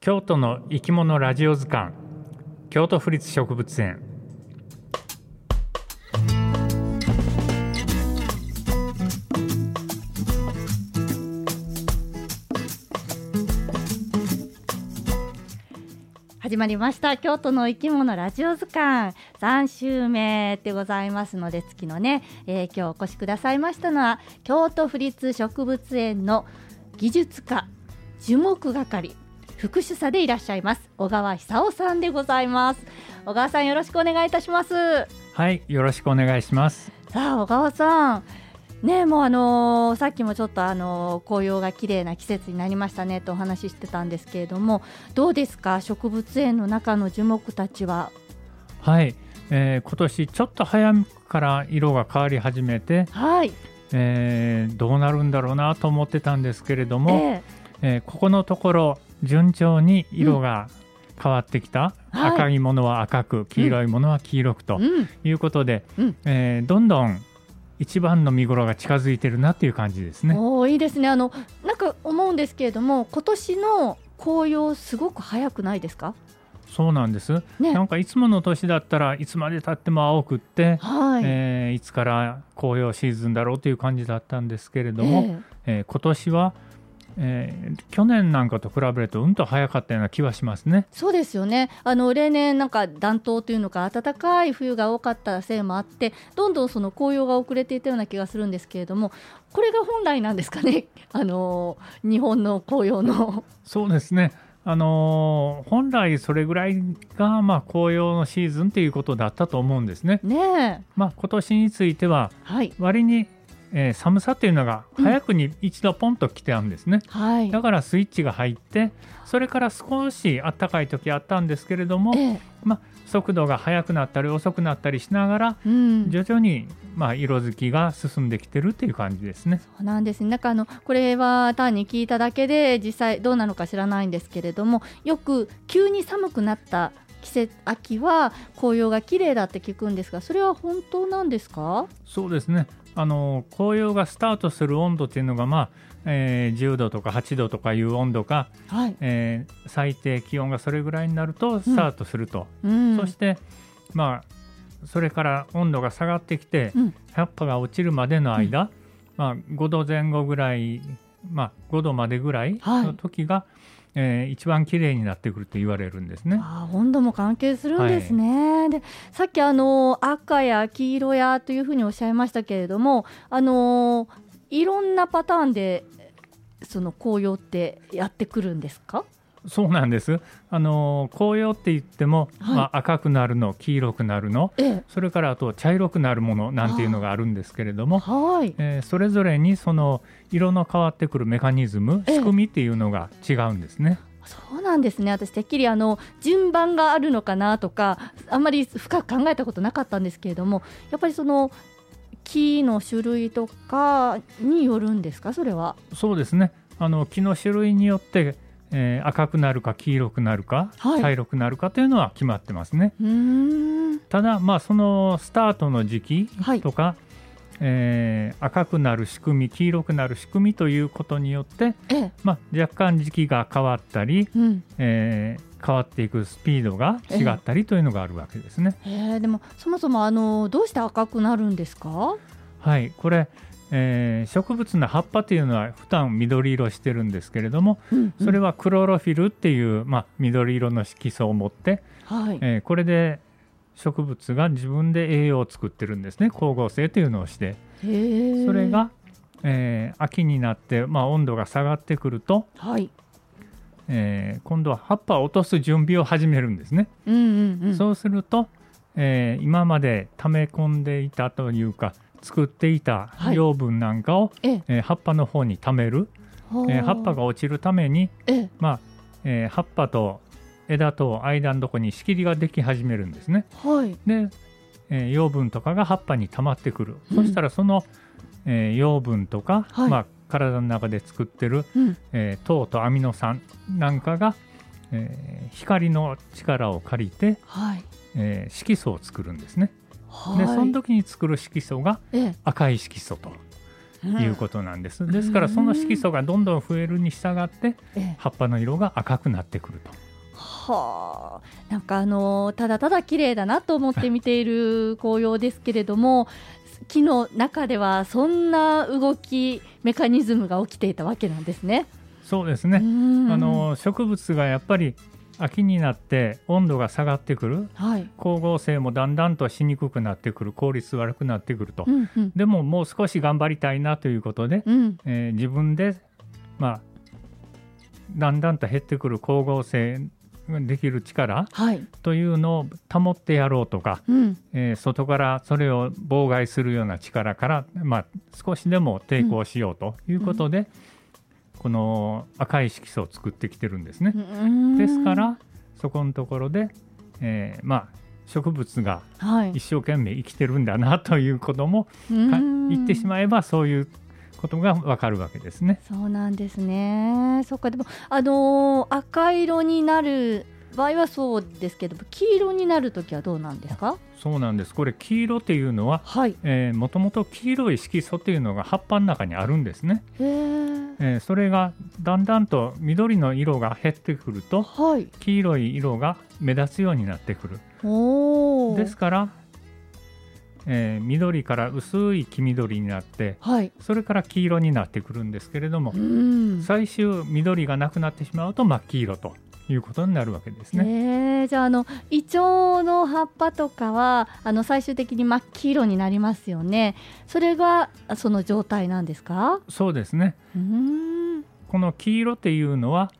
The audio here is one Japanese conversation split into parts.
京都の生き物ラジオ図鑑、京都府立植物園。 始まりました京都の生き物ラジオ図鑑3週目でございますので、月のね、今日お越しくださいましたのは京都府立植物園の技術科樹木係副主査でいらっしゃいます小川久夫さんでございます。小川さん、よろしくお願いいたします。 はい、よろしくお願いします。 さあ小川さんね、もうさっきもちょっと紅葉が綺麗な季節になりましたねとお話ししてたんですけれども、どうですか、植物園の中の樹木たちは。 はい、今年ちょっと早くから色が変わり始めて、 はい、 どうなるんだろうなと思ってたんですけれども、ここのところ順調に色が変わってきた、赤いものは赤く、黄色いものは黄色くということで、どんどん一番の見頃が近づいてるなっていう感じですね。 いいですね。なんか思うんですけれども、今年の紅葉すごく早くないですか？ そうなんです、なんかいつもの年だったらいつまで経っても青くって、いつから紅葉シーズンだろうという感じだったんですけれども、今年は去年なんかと比べるとうんと早かったような気はしますね。 そうですよね。例年なんか暖冬というのか暖かい冬が多かったせいもあって、どんどんその紅葉が遅れていたような気がするんですけれども、これが本来なんですかね、日本の紅葉の。 そうですね、本来それぐらいが紅葉のシーズンということだったと思うんですね。今年については割に、寒さというのが早くに一度ポンと来てあるんですね、だからスイッチが入って、それから少し暖かい時あったんですけれども、速度が速くなったり遅くなったりしながら、徐々に色づきが進んできてるという感じですね。 そうなんですね。なんかこれは単に聞いただけで実際どうなのか知らないんですけれども、よく急に寒くなった季節、秋は紅葉が綺麗だって聞くんですが、それは本当なんですか？ そうですね、紅葉がスタートする温度というのが、10度とか8度とかいう温度か、最低気温がそれぐらいになるとスタートすると、そしてそれから温度が下がってきて、葉っぱが落ちるまでの間、5度前後ぐらい、5度までぐらいの時が、一番綺麗になってくると言われるんですね。 温度も関係するんですね。で、さっき赤や黄色やというふうにおっしゃいましたけれども、いろんなパターンでその紅葉ってやってくるんですか？ そうなんです。紅葉って言っても、赤くなるの、黄色くなるの、それからあと茶色くなるものなんていうのがあるんですけれども、それぞれにその色の変わってくるメカニズム、仕組みっていうのが違うんですね。 そうなんですね。私てっきり順番があるのかなとか、あんまり深く考えたことなかったんですけれども、やっぱりその木の種類とかによるんですか？それは。 そうですね、木の種類によって赤くなるか黄色くなるか、茶色くなるかというのは決まってますね。ただそのスタートの時期とか、赤くなる仕組み、黄色くなる仕組みということによって、若干時期が変わったり、変わっていくスピードが違ったりというのがあるわけですね。 でもそもそもどうして赤くなるんですか？ これ植物の葉っぱというのは普段緑色してるんですけれども、それはクロロフィルっていう、緑色の色素を持って、これで植物が自分で栄養を作ってるんですね。光合成というのをして、それが、秋になって、温度が下がってくると、今度は葉っぱを落とす準備を始めるんですね。そうすると、今まで溜め込んでいたというか作っていた養分なんかを、葉っぱの方に溜める、葉っぱが落ちるために、葉っぱと枝と間のところに仕切りができ始めるんですね。で、養分とかが葉っぱに溜まってくる、そしたらその、養分とか、体の中で作ってる、糖とアミノ酸なんかが、光の力を借りて、色素を作るんですね。でその時に作る色素が赤い色素ということなんです。ですからその色素がどんどん増えるに従って葉っぱの色が赤くなってくると。 はあ、なんかただただ綺麗だなと思って見ている紅葉ですけれども木の中ではそんな動きメカニズムが起きていたわけなんですね。 そうですね。植物がやっぱり秋になって温度が下がってくる、はい、光合成もだんだんとしにくくなってくる、効率悪くなってくると、でももう少し頑張りたいなということで、自分で、だんだんと減ってくる光合成ができる力というのを保ってやろうとか、外からそれを妨害するような力から、少しでも抵抗しようということで、この赤い色素を作ってきてるんですね。ですからそこのところで、植物が一生懸命生きてるんだなということも、言ってしまえばそういうことがわかるわけですね。 そうなんですね。そうか。でも赤色になる場合はそうですけど黄色になるときはどうなんですか？ そうなんです。これ黄色っていうのはもともと黄色い色素っていうのが葉っぱの中にあるんですね。それがだんだんと緑の色が減ってくると、黄色い色が目立つようになってくる。ですから、緑から薄い黄緑になって、それから黄色になってくるんですけれども、最終緑がなくなってしまうと真っ黄色ということになるわけですね。 じゃあイチョウの葉っぱとかは最終的に真っ黄色になりますよね。それがその状態なんですか？ そうですね。この黄色っていうのは、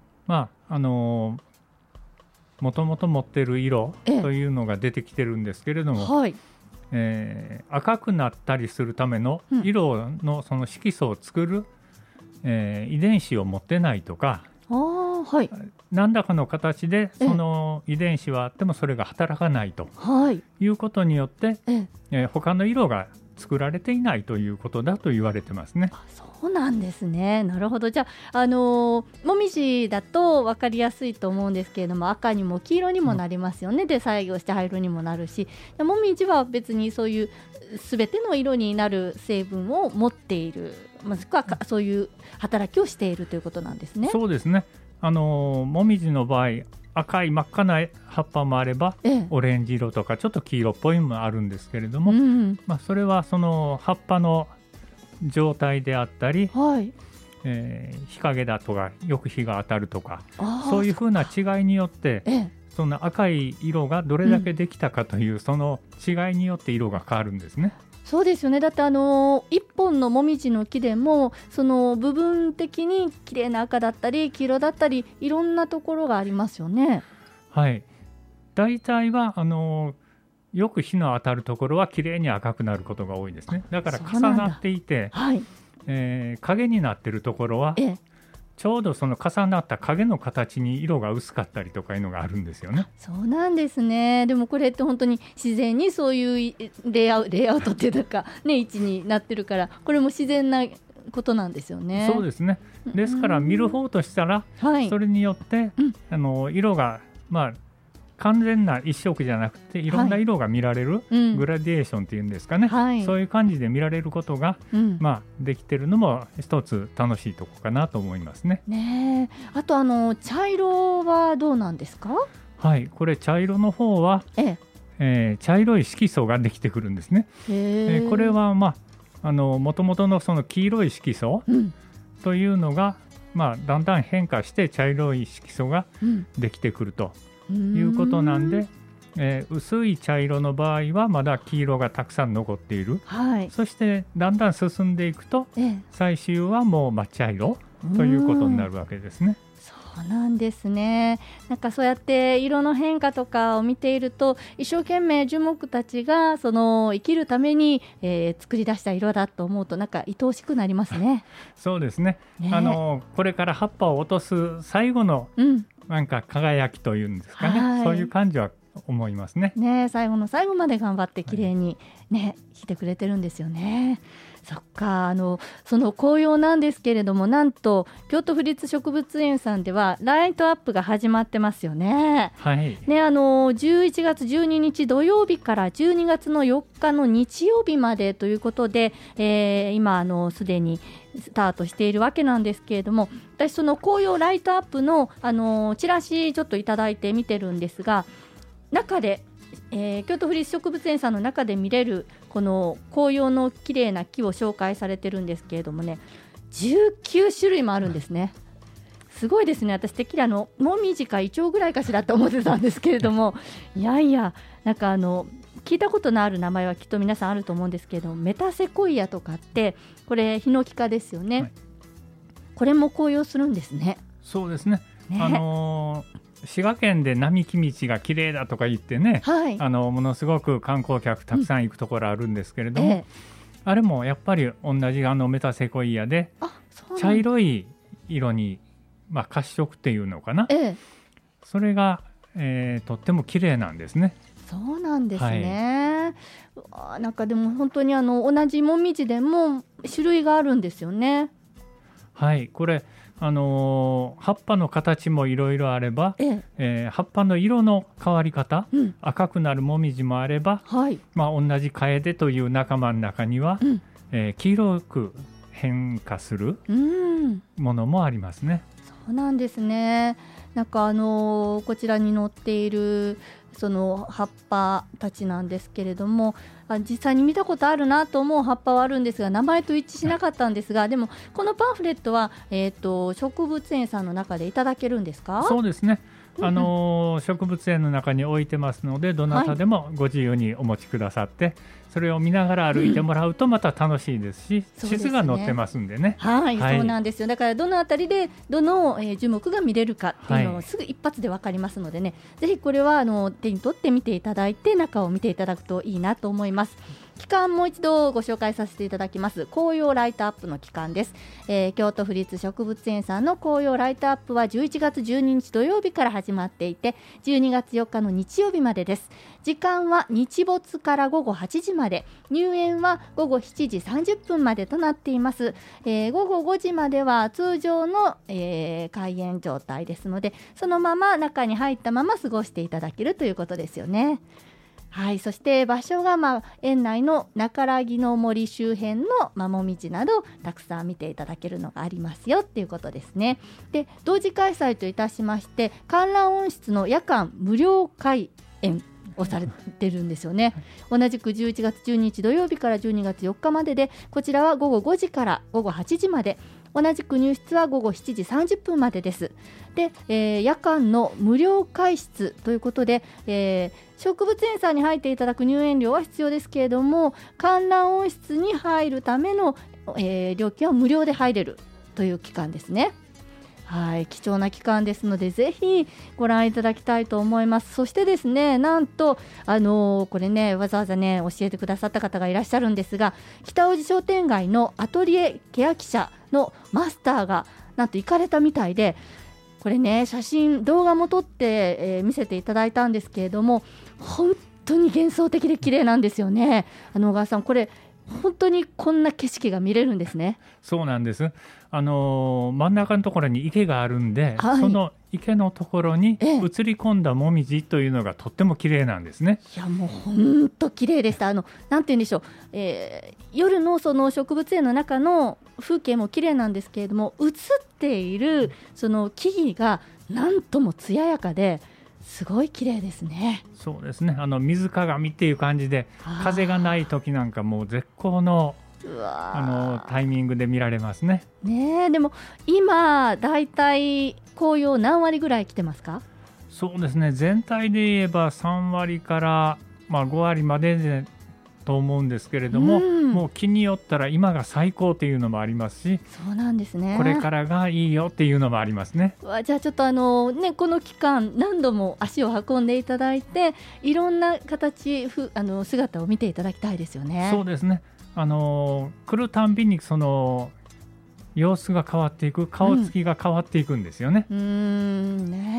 もともと持っている色というのが出てきてるんですけれども、赤くなったりするための色のその色素を作る、遺伝子を持ってないとか、何らかの形でその遺伝子はあってもそれが働かないということによって、他の色が作られていないということだと言われてますね。 そうなんですね。なるほど。じゃあ、もみじだと分かりやすいと思うんですけれども赤にも黄色にもなりますよね。で作業して灰色にもなるし、もみじは別にそういう全ての色になる成分を持っている、もしくはそういう働きをしているということなんですね。 そうですね。もみじの場合赤い真っ赤な葉っぱもあれば、オレンジ色とかちょっと黄色っぽいのもあるんですけれども、それはその葉っぱの状態であったり、日陰だとかよく日が当たるとか、そういうふうな違いによって、その赤い色がどれだけできたかという、その違いによって色が変わるんですね。 そうですよね。だって一本のもみじの木でもその部分的に綺麗な赤だったり黄色だったりいろんなところがありますよね。 大体はよく日の当たるところは綺麗に赤くなることが多いですね。だから重なっていて、影になっているところは、ちょうどその重なった影の形に色が薄かったりとかいうのがあるんですよね。 そうなんですね。でもこれって本当に自然にそういうレイアウトっていうか、位置になってるからこれも自然なことなんですよね。 そうですね。ですから見る方としたら、それによって、色が完全な一色じゃなくていろんな色が見られる、グラデーションっていうんですかね、そういう感じで見られることが、できてるのも一つ楽しいところかなと思いますね。 あと茶色はどうなんですか？ これ茶色の方は、茶色い色素ができてくるんですね。これはもともとのその黄色い色素というのが、だんだん変化して茶色い色素ができてくるということなんで、薄い茶色の場合はまだ黄色がたくさん残っている、そしてだんだん進んでいくと、最終はもう抹茶色ということになるわけですね。 そうなんですね。なんかそうやって色の変化とかを見ていると一生懸命樹木たちがその生きるために、作り出した色だと思うとなんか愛おしくなりますね。 そうですね。これから葉っぱを落とす最後の、なんか輝きというんですかね、そういう感じは思いますね。 最後の最後まで頑張って綺麗にしてくれてるんですよね。 そっか、その紅葉なんですけれども、なんと京都府立植物園さんではライトアップが始まってますよね。 はい。 ね、11月12日土曜日から12月の4日の日曜日までということで、今すでにスタートしているわけなんですけれども、私その紅葉ライトアップの、チラシちょっといただいて見てるんですが、中で、京都府立植物園さんの中で見れるこの紅葉の綺麗な木を紹介されてるんですけれどもね、19種類もあるんですね。すごいですね。私てっきりもみじかイチョウぐらいかしらと思ってたんですけれどもいやいや、なんか聞いたことのある名前はきっと皆さんあると思うんですけれども、メタセコイアとかってこれヒノキ科ですよね、はい、これも紅葉するんですね。 そうですね。滋賀県で並木道が綺麗だとか言ってね、はい、ものすごく観光客たくさん行くところあるんですけれども、あれもやっぱり同じメタセコイアで茶色い色に、褐色っていうのかな、それが、とっても綺麗なんですね。 そうなんですね、はい、なんかでも本当に同じもみじでも種類があるんですよね。 はい、これ葉っぱの形もいろいろあれば、葉っぱの色の変わり方、赤くなるもみじもあれば、はい、同じカエデという仲間の中には、黄色く変化するものもありますね。 そうなんですね。なんかこちらに載っているその葉っぱたちなんですけれども、実際に見たことあるなと思う葉っぱはあるんですが、名前と一致しなかったんですが、でもこのパンフレットは、植物園さんの中でいただけるんですか？ そうですね。植物園の中に置いてますので、どなたでもご自由にお持ちくださって、それを見ながら歩いてもらうとまた楽しいですし、地図が載ってますんでね。 はい、そうなんですよ。だからどのあたりでどの、樹木が見れるかっていうのをすぐ一発で分かりますのでね、ぜひこれは手に取って見ていただいて、中を見ていただくといいなと思います。期間もう一度ご紹介させていただきます。紅葉ライトアップの期間です。京都府立植物園さんの紅葉ライトアップは11月12日土曜日から始まっていて、12月4日の日曜日までです。時間は日没から午後8時まで、入園は午後7時30分までとなっています。午後5時までは通常の、開園状態ですので、そのまま中に入ったまま過ごしていただけるということですよね。はい、そして場所が、園内の中良木の森周辺のもみじなどたくさん見ていただけるのがありますよっていうことですね。で、同時開催といたしまして、観覧温室の夜間無料開園をされてるんですよね。同じく11月12日土曜日から12月4日までで、こちらは午後5時から午後8時まで、同じく入室は午後7時30分までです。で、夜間の無料開室ということで、植物園さんに入っていただく入園料は必要ですけれども、観覧温室に入るための、料金は無料で入れるという期間ですね。はい、貴重な期間ですので、ぜひご覧いただきたいと思います。そしてですね、なんとこれね、わざわざね教えてくださった方がいらっしゃるんですが、北大路商店街のアトリエケヤキ社のマスターがなんと行かれたみたいで、これね、写真動画も撮って、見せていただいたんですけれども、本当に幻想的で綺麗なんですよね。小川さん、これ本当にこんな景色が見れるんですね。 そうなんです。真ん中のところに池があるんで、はい、その池のところに映り込んだもみじというのがとっても綺麗なんですね。 いや、もう本当綺麗でした。なんて言うんでしょう、夜のその植物園の中の風景も綺麗なんですけれども、映っているその木々がなんとも艶やかですごい綺麗ですね。 そうですね。水鏡っていう感じで、風がない時なんかもう絶好のタイミングで見られますね。 でも今だいたい紅葉何割ぐらい来てますか？ そうですね、全体で言えば3割から、5割までと思うんですけれども、もう木によったら今が最高っていうのもありますし、 そうなんですね、 これからがいいよっていうのもありますね。 じゃあちょっとこの期間何度も足を運んでいただいて、いろんな形姿を見ていただきたいですよね。 そうですね。来るたんびにその様子が変わっていく、顔つきが変わっていくんですよね。 いいで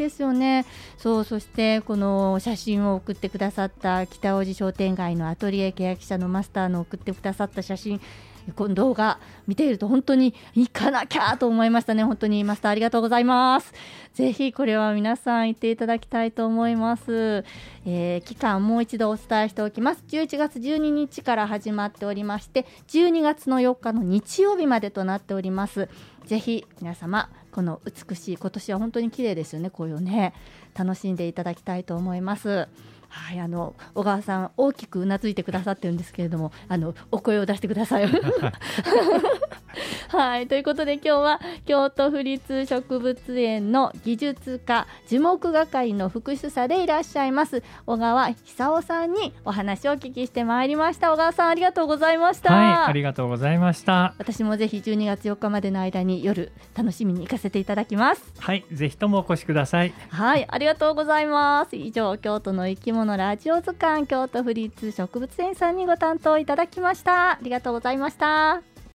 ですよね。そしてこの写真を送ってくださった北大路商店街のアトリエケヤ記者のマスターの送ってくださった写真、この動画見ていると本当に行かなきゃと思いましたね。本当にマスターありがとうございます。ぜひこれは皆さん行っていただきたいと思います。期間もう一度お伝えしておきます。11月12日から始まっておりまして、12月の4日の日曜日までとなっております。ぜひ皆様この美しい、今年は本当に綺麗ですよね、こういうね、楽しんでいただきたいと思います。はい、小川さん大きくうなずいてくださってるんですけれども、お声を出してください。はい、ということで今日は京都府立植物園の技術科樹木係の副主査でいらっしゃいます小川久夫さんにお話をお聞きしてまいりました。小川さんありがとうございました。 はい、ありがとうございました。 私もぜひ12月4日までの間に夜楽しみに行かせていただきます。 はい、ぜひともお越しください。 はい、ありがとうございます。以上、京都の生き物ラジオ図鑑、京都府立植物園さんにご担当いただきました。ありがとうございました。